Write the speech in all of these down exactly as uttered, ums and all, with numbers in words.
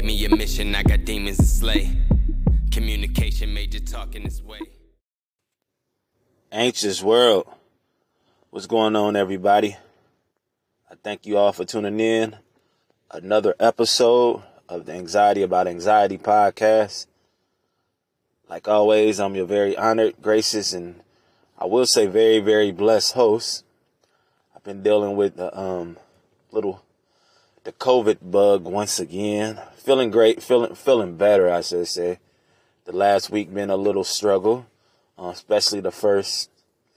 me a mission, I got demons to slay. Communication major talking this way. Anxious world. What's going on, everybody? I thank you all for tuning in. Another episode of the Anxiety About Anxiety podcast. Like always, I'm your very honored, gracious, and I will say very, very blessed host. I've been dealing with the um, little, the COVID bug once again. Feeling great, feeling feeling better, I should say. The last week been a little struggle, uh, especially the first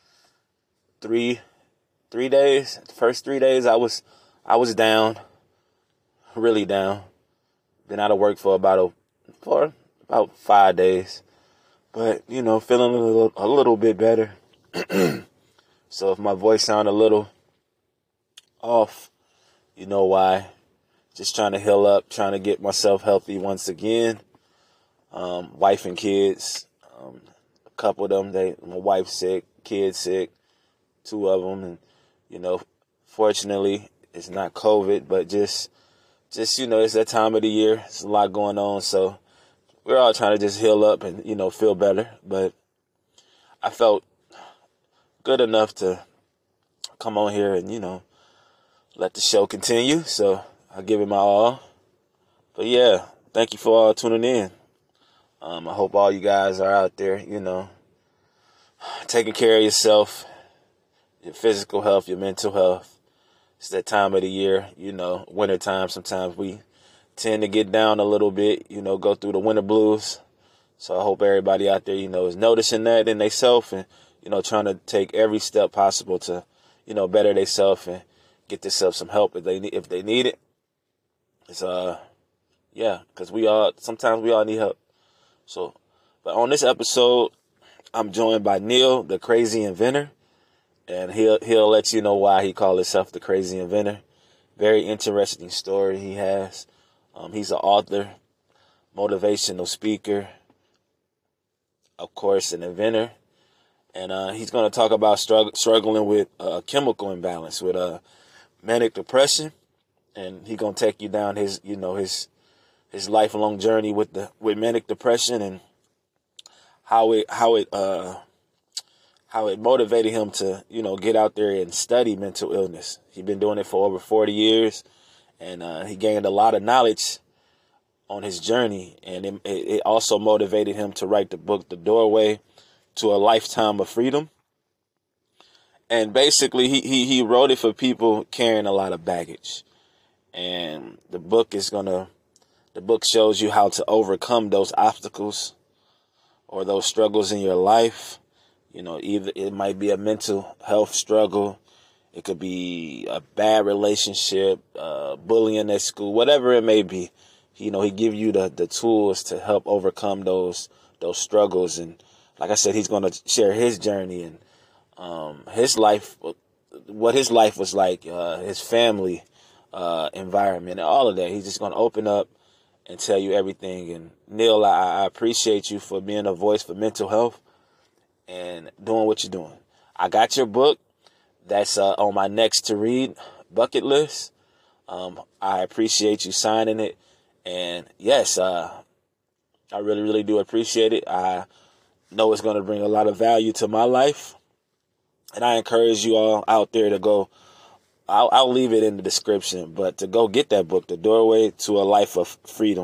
three, three days. The first three days, I was, I was down, really down. Been out of work for about a, for about five days, but you know, feeling a little, a little bit better. So if my voice sound a little off, you know why. Just trying to heal up, trying to get myself healthy once again. Um, wife and kids, um, a couple of them, they, my wife's sick, kids sick, two of them. And, you know, fortunately, it's not COVID, but just, just, you know, it's that time of the year. There's a lot going on. So we're all trying to just heal up and, you know, feel better. But I felt good enough to come on here and, you know, let the show continue. So I'll give it my all. But yeah, thank you for all tuning in. Um, I hope all you guys are out there, you know, taking care of yourself, your physical health, your mental health. It's that time of the year, you know, wintertime. Sometimes we tend to get down a little bit, you know, go through the winter blues. So I hope everybody out there, you know, is noticing that in themselves and, you know, trying to take every step possible to, you know, better themselves and get themselves some help if they need, if they need it. It's, uh, yeah, because we all, sometimes we all need help. So, but on this episode, I'm joined by Neil, the Crazy Inventor, and he'll he'll let you know why he called himself the Crazy Inventor. Very interesting story he has. Um, he's an author, motivational speaker, of course, an inventor, and uh, he's going to talk about strugg- struggling with a uh, chemical imbalance, with uh, manic depression, and he's going to take you down his, you know, his. his lifelong journey with the with manic depression and how it how it uh how it motivated him to, you know, get out there and study mental illness. He's been doing it for over forty years, and uh, he gained a lot of knowledge on his journey, and it, it also motivated him to write the book The Doorway to a Lifetime of Freedom. And basically, he he he wrote it for people carrying a lot of baggage, and the book is gonna. The book shows you how to overcome those obstacles or those struggles in your life. You know, either it might be a mental health struggle. It could be a bad relationship, uh, bullying at school, whatever it may be. You know, he give you the, the tools to help overcome those those struggles. And like I said, he's going to share his journey and um, his life, what his life was like, uh, his family uh, environment, and all of that. He's just going to open up and tell you everything. And Neil, I, I appreciate you for being a voice for mental health and doing what you're doing. I got your book. That's uh, on my next to read bucket list. Um, I appreciate you signing it. And yes, uh, I really, really do appreciate it. I know it's going to bring a lot of value to my life. And I encourage you all out there to go. I'll, I'll leave it in the description, but to go get that book, The Doorway to a Life of Freedom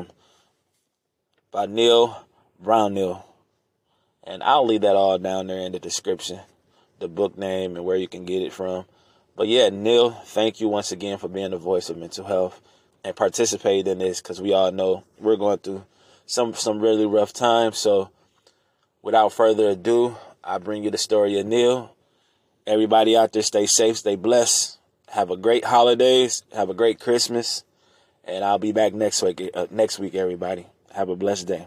by Neil Brownell. And I'll leave that all down there in the description, the book name and where you can get it from. But yeah, Neil, thank you once again for being the voice of mental health and participating in this, because we all know we're going through some, some really rough times. So without further ado, I bring you the story of Neil. Everybody out there, stay safe, stay blessed. Have a great holidays. Have a great Christmas. And I'll be back next week, uh, next week, everybody. Have a blessed day.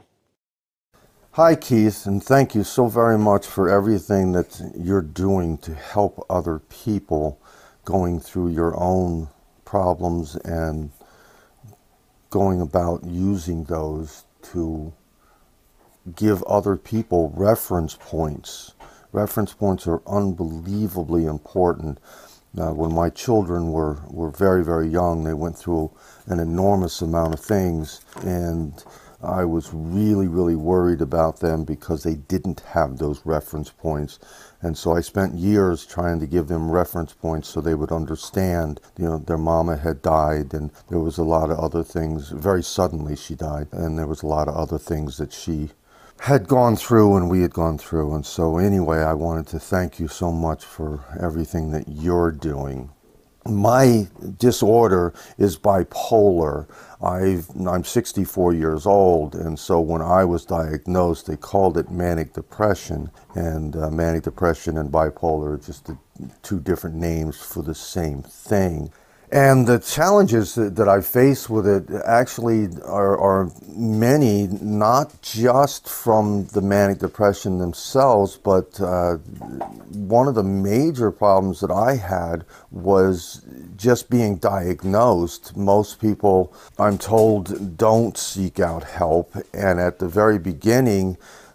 Hi, Keith, and thank you so very much for everything that you're doing to help other people going through your own problems and going about using those to give other people reference points. Reference points are unbelievably important. Uh, when my children were, were very, very young, they went through an enormous amount of things, and I was really, really worried about them because they didn't have those reference points. And so I spent years trying to give them reference points so they would understand, you know, their mama had died, and there was a lot of other things. Very suddenly she died, and there was a lot of other things that she had gone through and we had gone through. And so anyway, I wanted to thank you so much for everything that you're doing. My disorder is bipolar. I've, I'm sixty-four years old, and so when I was diagnosed, they called it manic depression, and uh, manic depression and bipolar are just the two different names for the same thing. And the challenges that, that I face with it actually are, are many, not just from the manic depression themselves, but uh, one of the major problems that I had was just being diagnosed. Most people, I'm told, don't seek out help. And at the very beginning,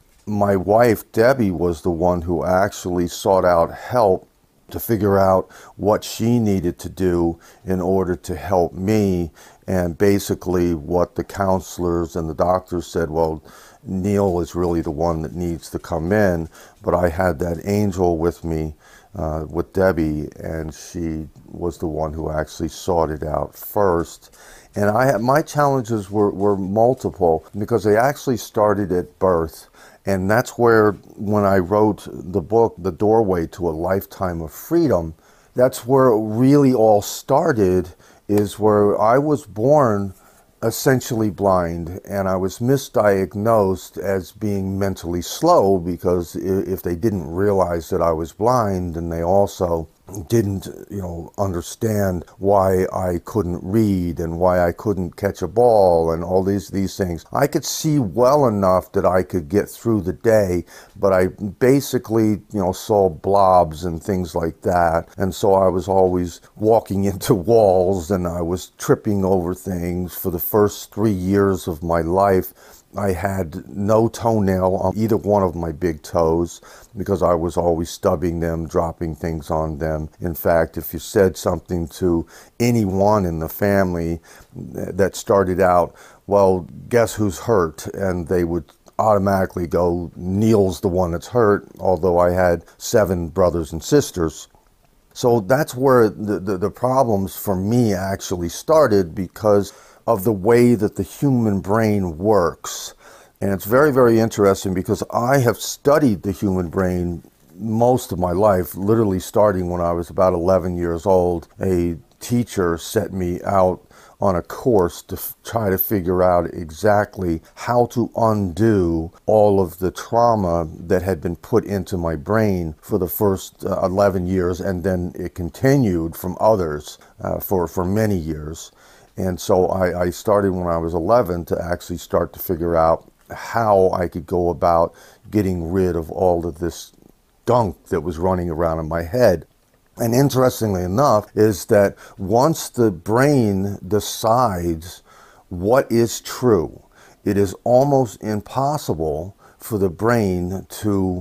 my wife, Debbie, was the one who actually sought out help to figure out what she needed to do in order to help me. And basically what the counselors and the doctors said, well, Neil is really the one that needs to come in. But I had that angel with me, uh, with Debbie, and she was the one who actually sought it out first. And I had, my challenges were, were multiple because they actually started at birth. And that's where, when I wrote the book, The Doorway to a Lifetime of Freedom, that's where it really all started, is where I was born essentially blind, and I was misdiagnosed as being mentally slow, because if they didn't realize that I was blind, and they also didn't, you know, understand why I couldn't read and why I couldn't catch a ball and all these these things. I could see well enough that I could get through the day, but I basically, you know, saw blobs and things like that. And so I was always walking into walls, and I was tripping over things. For the first three years of my life, I had no toenail on either one of my big toes because I was always stubbing them, dropping things on them. In fact, if you said something to anyone in the family that started out, well, guess who's hurt? And they would automatically go, Neil's the one that's hurt, although I had seven brothers and sisters. So that's where the, the, the problems for me actually started, because of the way that the human brain works. And it's very, very interesting because I have studied the human brain most of my life, literally starting when I was about eleven years old. A teacher set me out on a course to f- try to figure out exactly how to undo all of the trauma that had been put into my brain for the first uh, eleven years, and then it continued from others uh, for, for many years. And so I, I started when I was eleven to actually start to figure out how I could go about getting rid of all of this gunk that was running around in my head. And interestingly enough is that once the brain decides what is true, it is almost impossible for the brain to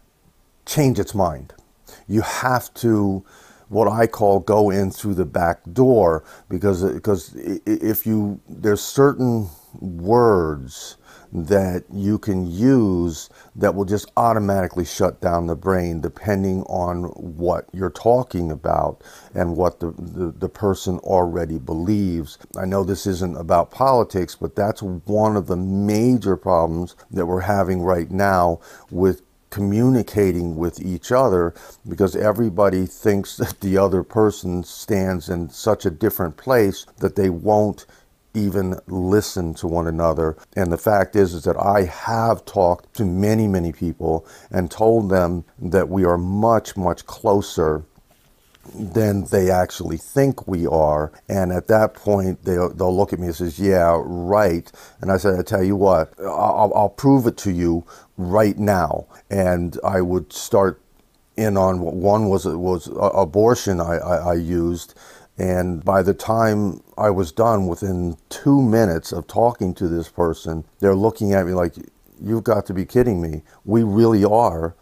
change its mind. You have to, what I call, go in through the back door, because because if you, there's certain words that you can use that will just automatically shut down the brain depending on what you're talking about and what the, the, the person already believes. I know this isn't about politics, but that's one of the major problems that we're having right now with communicating with each other, because everybody thinks that the other person stands in such a different place that they won't even listen to one another. And the fact is, is that I have talked to many, many people and told them that we are much, much closer than they actually think we are. And at that point, they'll, they'll look at me and says, yeah, right. And I said, I tell you what, I'll, I'll prove it to you right now. And I would start in on one was was abortion I, I, I used. And by the time I was done, within two minutes of talking to this person, they're looking at me like, you've got to be kidding me. We really are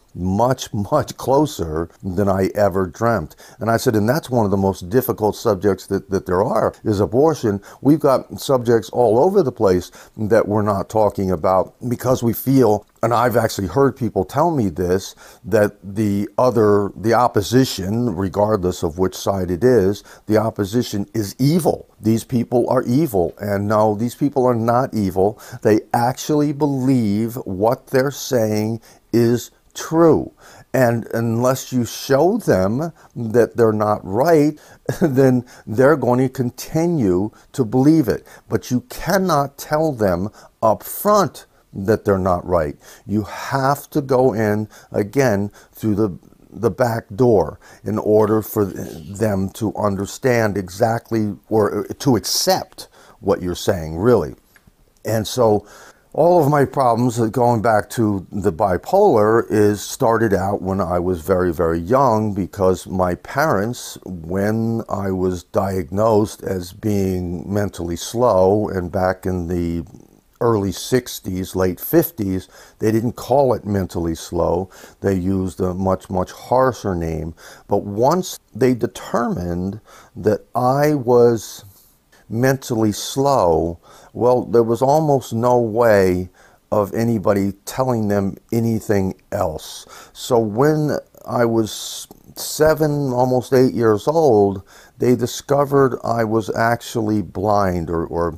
much, much closer than I ever dreamt. And I said, and that's one of the most difficult subjects that, that there are, is abortion. We've got subjects all over the place that we're not talking about because we feel, and I've actually heard people tell me this, that the other, the opposition, regardless of which side it is, the opposition is evil. These people are evil. And no, these people are not evil. They actually believe what they're saying is true. And unless you show them that they're not right, then they're going to continue to believe it. But you cannot tell them up front that they're not right. You have to go in, again, through the the back door in order for them to understand exactly, or to accept what you're saying, really. And so all of my problems, going back to the bipolar, is started out when I was very, very young, because my parents, when I was diagnosed as being mentally slow, and back in the early sixties, late fifties, they didn't call it mentally slow. They used a much, much harsher name. But once they determined that I was mentally slow, well, there was almost no way of anybody telling them anything else. So when I was seven, almost eight years old, they discovered I was actually blind, or, or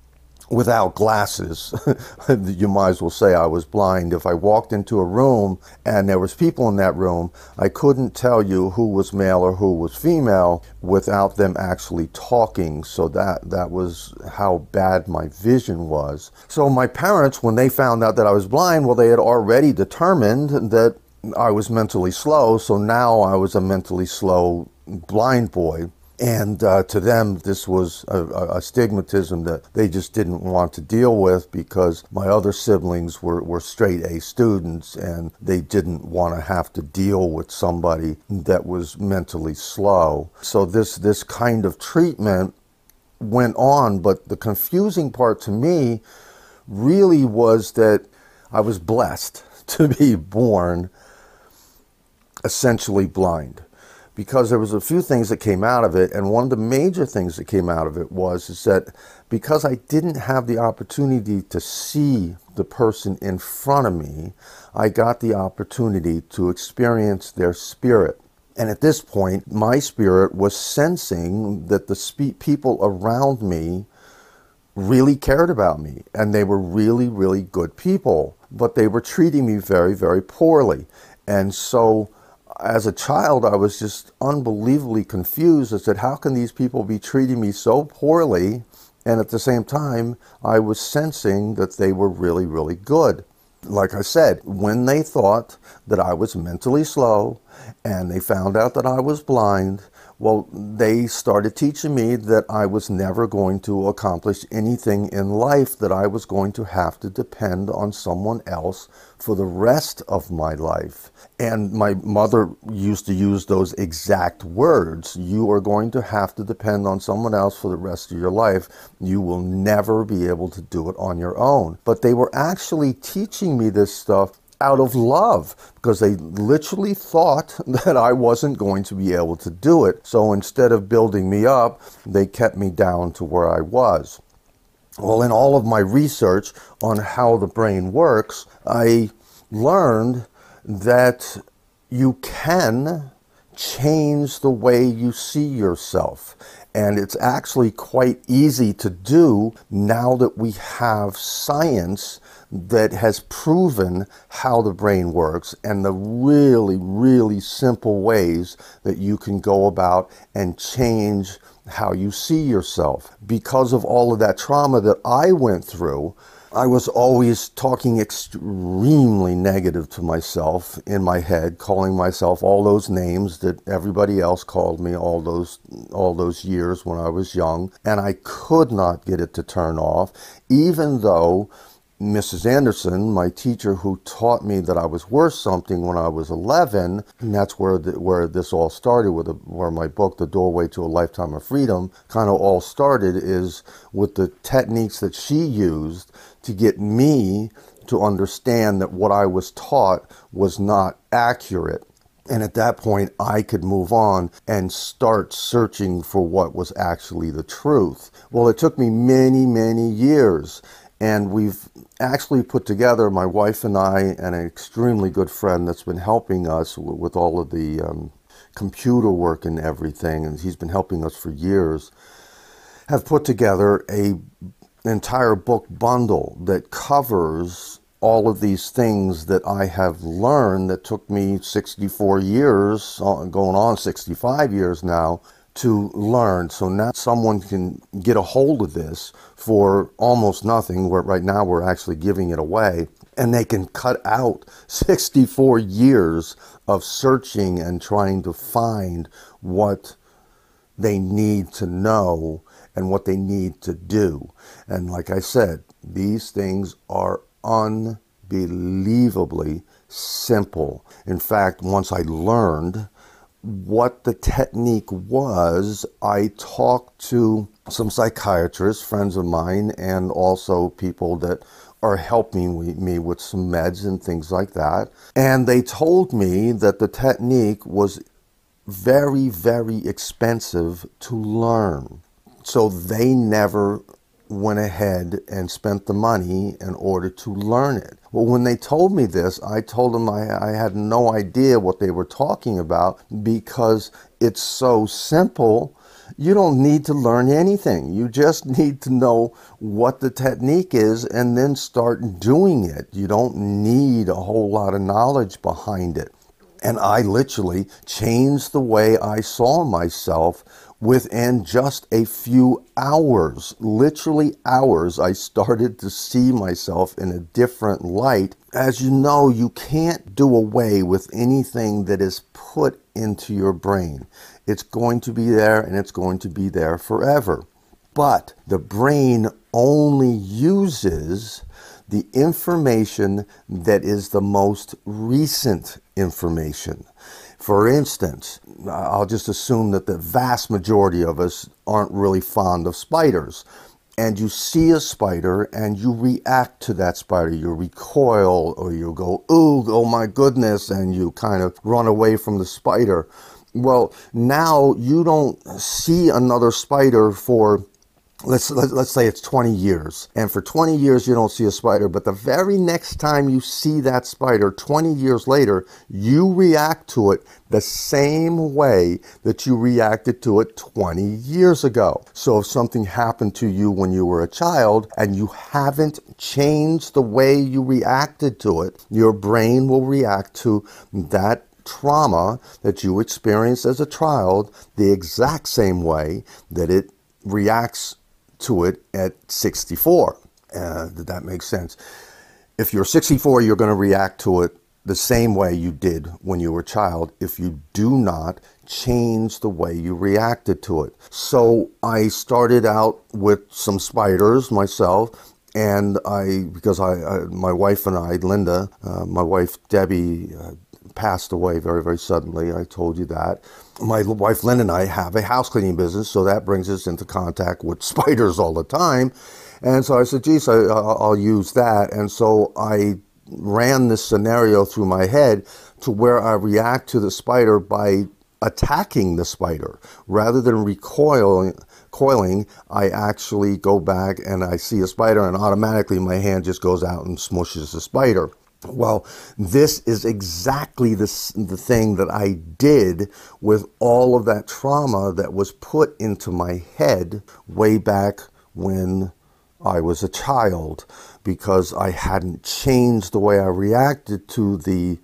without glasses. You might as well say I was blind. If I walked into a room and there was people in that room, I couldn't tell you who was male or who was female without them actually talking. So that that was how bad my vision was. So my parents, when they found out that I was blind, well, they had already determined that I was mentally slow. So now I was a mentally slow blind boy. And uh, to them, this was a, a stigmatism that they just didn't want to deal with, because my other siblings were, were straight A students, and they didn't want to have to deal with somebody that was mentally slow. So this, this kind of treatment went on, but the confusing part to me really was that I was blessed to be born essentially blind. Because there was a few things that came out of it, and one of the major things that came out of it was is that because I didn't have the opportunity to see the person in front of me, I got the opportunity to experience their spirit. And at this point, my spirit was sensing that the spe- people around me really cared about me, and they were really, really good people, but they were treating me very, very poorly. And so as a child, I was just unbelievably confused. I said, how can these people be treating me so poorly? And at the same time, I was sensing that they were really, really good. Like I said, when they thought that I was mentally slow and they found out that I was blind, well, they started teaching me that I was never going to accomplish anything in life, that I was going to have to depend on someone else for the rest of my life. And my mother used to use those exact words. You are going to have to depend on someone else for the rest of your life. You will never be able to do it on your own. But they were actually teaching me this stuff out of love, because they literally thought that I wasn't going to be able to do it. So instead of building me up, they kept me down to where I was. Well, in all of my research on how the brain works, I learned that you can change the way you see yourself. And it's actually quite easy to do now that we have science that has proven how the brain works, and the really, really simple ways that you can go about and change how you see yourself. Because of all of that trauma that I went through, I was always talking extremely negative to myself in my head, calling myself all those names that everybody else called me all those all those years when I was young, and I could not get it to turn off, even though Missus Anderson, my teacher who taught me that I was worth something when I was eleven, and that's where the, where this all started, with the, where my book, The Doorway to a Lifetime of Freedom, kind of all started, is with the techniques that she used to get me to understand that what I was taught was not accurate. And at that point, I could move on and start searching for what was actually the truth. Well, it took me many, many years. And we've actually put together, my wife and I, and an extremely good friend that's been helping us with all of the um, computer work and everything, and he's been helping us for years, have put together a entire book bundle that covers all of these things that I have learned that took me sixty-four years, going on sixty-five years now, to learn. So now someone can get a hold of this for almost nothing, where right now we're actually giving it away, and they can cut out sixty-four years of searching and trying to find what they need to know and what they need to do. And like I said, these things are unbelievably simple. In fact, once I learned what the technique was, I talked to some psychiatrists, friends of mine, and also people that are helping me with some meds and things like that. And they told me that the technique was very, very expensive to learn. So they never went ahead and spent the money in order to learn it. Well, when they told me this, I told them I, I had no idea what they were talking about, because it's so simple. You don't need to learn anything. You just need to know what the technique is and then start doing it. You don't need a whole lot of knowledge behind it. And I literally changed the way I saw myself within just a few hours. Literally hours, I started to see myself in a different light. As you know, you can't do away with anything that is put into your brain. It's going to be there, and it's going to be there forever. But the brain only uses the information that is the most recent information. For instance, I'll just assume that the vast majority of us aren't really fond of spiders. And you see a spider and you react to that spider. You recoil, or you go, ooh, oh my goodness, and you kind of run away from the spider. Well, now you don't see another spider for Let's, let's say it's twenty years, and for twenty years you don't see a spider, but the very next time you see that spider twenty years later, you react to it the same way that you reacted to it twenty years ago. So if something happened to you when you were a child and you haven't changed the way you reacted to it, your brain will react to that trauma that you experienced as a child the exact same way that it reacts to it at sixty-four. Uh, did that make sense? If you're sixty-four, you're going to react to it the same way you did when you were a child if you do not change the way you reacted to it. So I started out with some spiders myself, and I, because I, I my wife and I, Linda, uh, my wife Debbie, uh, passed away very, very suddenly. I told you that. My wife Lynn and I have a house cleaning business, so that brings us into contact with spiders all the time. And so I said, geez, I, I'll use that. And so I ran this scenario through my head to where I react to the spider by attacking the spider. Rather than recoiling, coiling, I actually go back and I see a spider, and automatically my hand just goes out and smushes the spider. Well, this is exactly the, the thing that I did with all of that trauma that was put into my head way back when I was a child, because I hadn't changed the way I reacted to the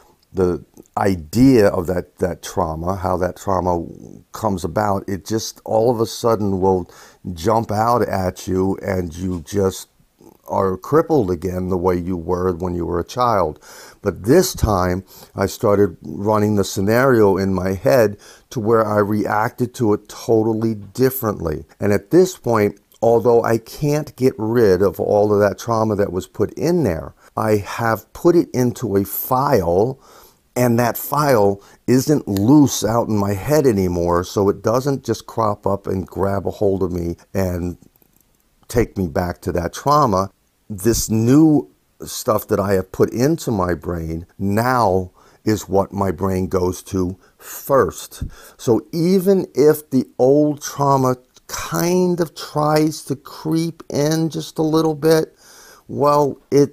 the idea of that, that trauma, how that trauma comes about. It just all of a sudden will jump out at you, and you just are crippled again the way you were when you were a child. But this time I started running the scenario in my head to where I reacted to it totally differently. And at this point, although I can't get rid of all of that trauma that was put in there, I have put it into a file, and that file isn't loose out in my head anymore, so it doesn't just crop up and grab a hold of me and take me back to that trauma. This new stuff that I have put into my brain now is what my brain goes to first. So even if the old trauma kind of tries to creep in just a little bit, well, it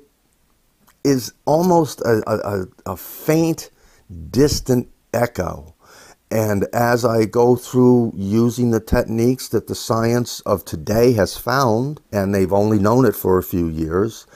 is almost a, a, a faint, distant echo. And as I go through using the techniques that the science of today has found, and they've only known it for a few years,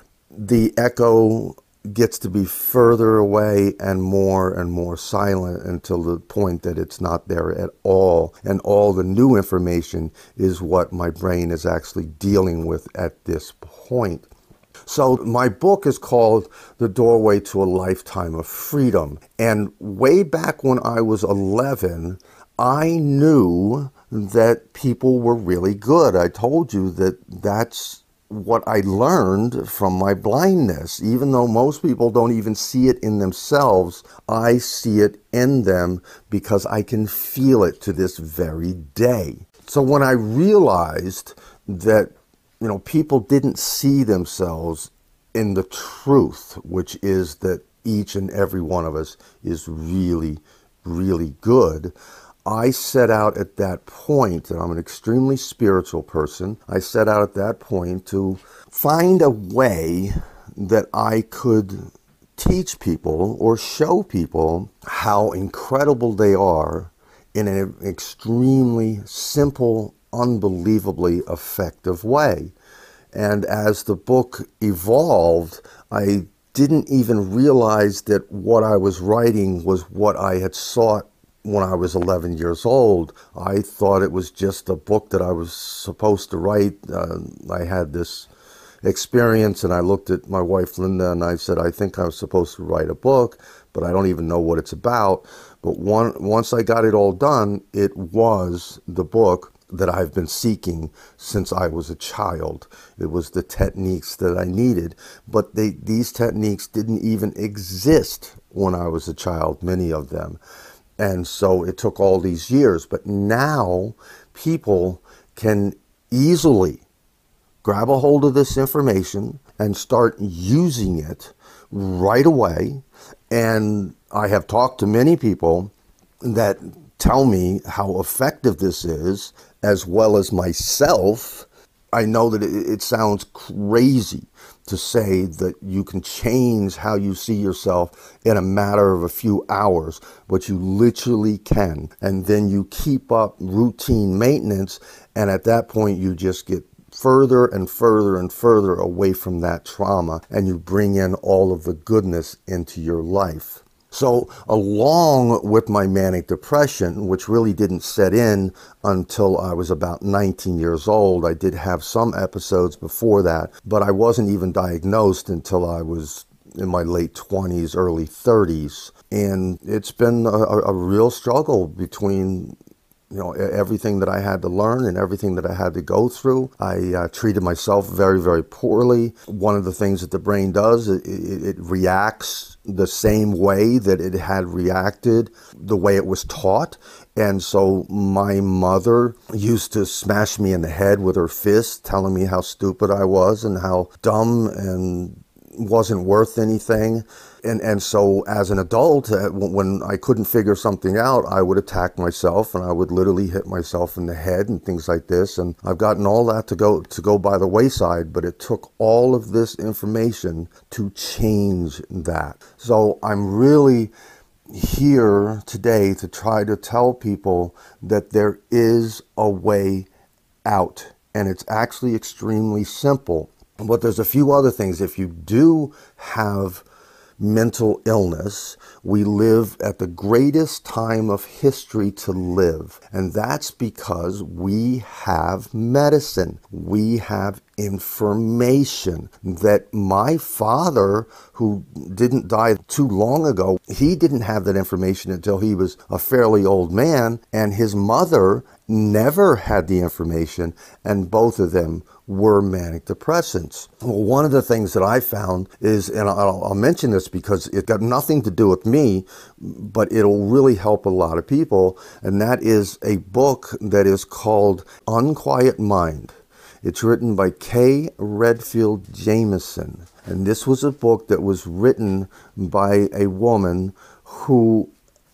the echo gets to be further away and more and more silent until the point that it's not there at all. And all the new information is what my brain is actually dealing with at this point. So my book is called The Doorway to a Lifetime of Freedom. And way back when I was eleven, I knew that people were really good. I told you that that's what I learned from my blindness. Even though most people don't even see it in themselves, I see it in them because I can feel it to this very day. So when I realized that, you know, people didn't see themselves in the truth, which is that each and every one of us is really, really good, I set out at that point, and I'm an extremely spiritual person, I set out at that point to find a way that I could teach people or show people how incredible they are in an extremely simple, unbelievably effective way. And as the book evolved, I didn't even realize that what I was writing was what I had sought when I was eleven years old. I thought it was just a book that I was supposed to write. Uh, I had this experience, and I looked at my wife, Linda, and I said, I think I was supposed to write a book, but I don't even know what it's about. But one, once I got it all done, it was the book that I've been seeking since I was a child. It was the techniques that I needed, but they, these techniques didn't even exist when I was a child, many of them. And so it took all these years, but now people can easily grab a hold of this information and start using it right away. And I have talked to many people that tell me how effective this is, as well as myself. I know that it, it sounds crazy to say that you can change how you see yourself in a matter of a few hours, but you literally can. And then you keep up routine maintenance, and at that point you just get further and further and further away from that trauma, and you bring in all of the goodness into your life. So along with my manic depression, which really didn't set in until I was about nineteen years old, I did have some episodes before that, but I wasn't even diagnosed until I was in my late twenties, early thirties. And it's been a, a real struggle between, you know, everything that I had to learn and everything that I had to go through. I uh, treated myself very, very poorly. One of the things that the brain does, it, it, it reacts the same way that it had reacted, the way it was taught. And so my mother used to smash me in the head with her fist, telling me how stupid I was and how dumb and wasn't worth anything. And and so as an adult, when I couldn't figure something out, I would attack myself, and I would literally hit myself in the head and things like this. And I've gotten all that to go to go by the wayside, but it took all of this information to change that. So I'm really here today to try to tell people that there is a way out, and it's actually extremely simple. But there's a few other things. If you do have mental illness, we live at the greatest time of history to live. And that's because we have medicine. We have information that my father, who didn't die too long ago, he didn't have that information until he was a fairly old man, and his mother never had the information, and both of them were manic depressants. Well, one of the things that I found is, and I'll, I'll mention this because it got nothing to do with me, but it'll really help a lot of people, and that is a book that is called Unquiet Mind. It's written by Kay Redfield Jamison. And this was a book that was written by a woman who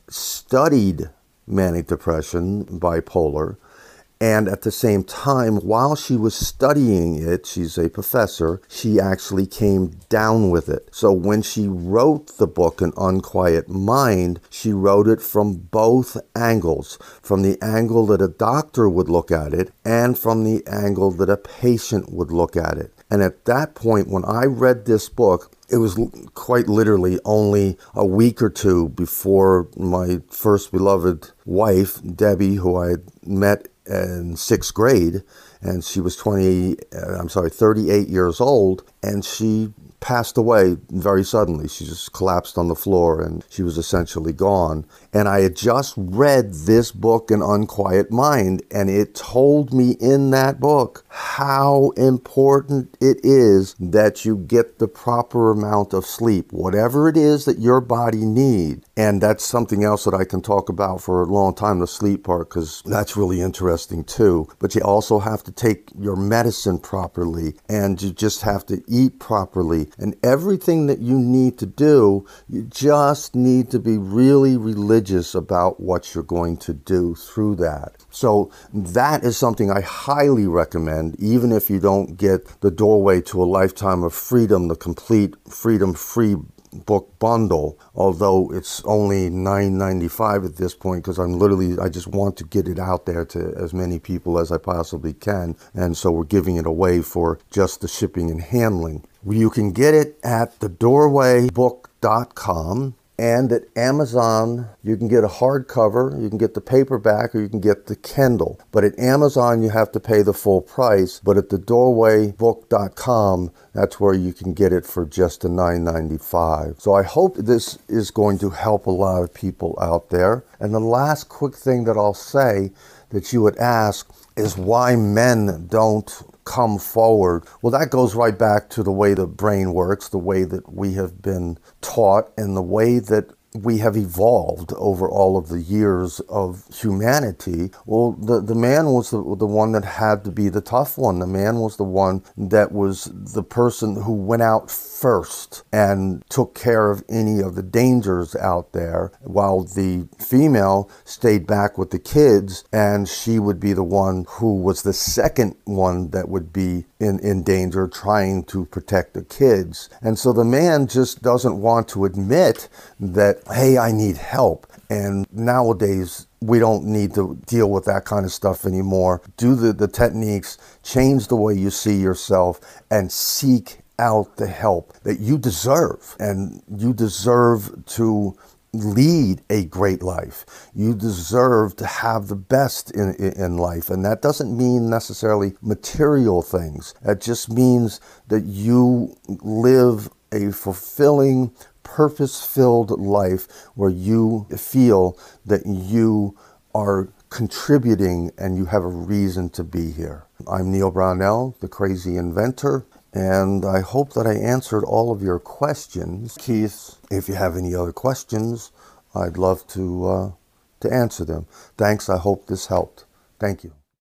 studied manic depression, bipolar, and at the same time, while she was studying it, she's a professor, she actually came down with it. So when she wrote the book, An Unquiet Mind, she wrote it from both angles, from the angle that a doctor would look at it and from the angle that a patient would look at it. And at that point, when I read this book, it was quite literally only a week or two before my first beloved wife, Debbie, who I had met in sixth grade, and she was twenty, I'm sorry, thirty-eight years old, and she passed away very suddenly. She just collapsed on the floor and she was essentially gone. And I had just read this book, An Unquiet Mind, and it told me in that book how important it is that you get the proper amount of sleep, whatever it is that your body needs. And that's something else that I can talk about for a long time, the sleep part, because that's really interesting too. But you also have to take your medicine properly, and you just have to eat properly. And everything that you need to do, you just need to be really religious about what you're going to do through that. So that is something I highly recommend, even if you don't get the Doorway to a Lifetime of Freedom, the complete freedom-free book bundle, although it's only nine ninety-five at this point, because I'm literally, I just want to get it out there to as many people as I possibly can. And so we're giving it away for just the shipping and handling. You can get it at the doorway book dot com. And at Amazon, you can get a hardcover, you can get the paperback, or you can get the Kindle. But at Amazon, you have to pay the full price. But at the doorway book dot com, that's where you can get it for just a nine ninety-five. So I hope this is going to help a lot of people out there. And the last quick thing that I'll say that you would ask is why men don't come forward. Well, that goes right back to the way the brain works, the way that we have been taught, and the way that we have evolved over all of the years of humanity. Well, the, the man was the, the one that had to be the tough one. The man was the one that was the person who went out first and took care of any of the dangers out there, while the female stayed back with the kids, and she would be the one who was the second one that would be in, in danger, trying to protect the kids. And so the man just doesn't want to admit that, hey, I need help. And nowadays, we don't need to deal with that kind of stuff anymore. Do the, the techniques, change the way you see yourself, and seek out the help that you deserve. And you deserve to lead a great life. You deserve to have the best in, in life. And that doesn't mean necessarily material things. It just means that you live a fulfilling, purpose-filled life where you feel that you are contributing and you have a reason to be here. I'm Neil Brownell, the Crazy Inventor, and I hope that I answered all of your questions. Keith, if you have any other questions, I'd love to, uh, to answer them. Thanks. I hope this helped. Thank you.